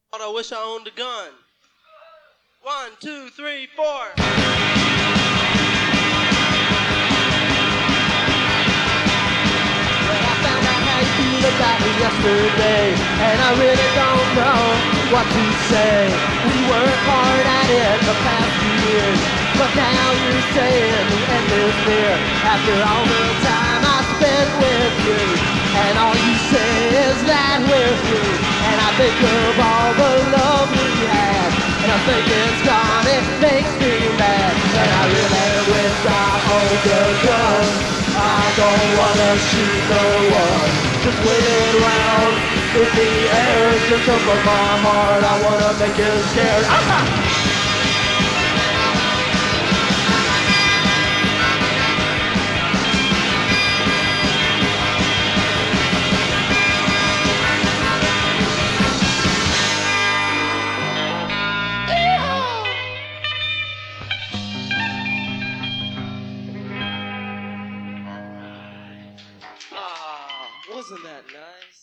God, I wish I owned a gun. 1, 2, 3, 4. Well, I found out how you feel about me yesterday, and I really don't know what to say. We worked hard at it the past few years, but now you're saying the end is near. After all the time I spent with you, and all you say is that we're through. And I think of all the love we had, and I think it's gone, it makes me mad. And I really wish I owned a gun. I don't wanna shoot no one, just wave it around in the air. Just from my heart, I wanna make you scared. Wasn't that nice?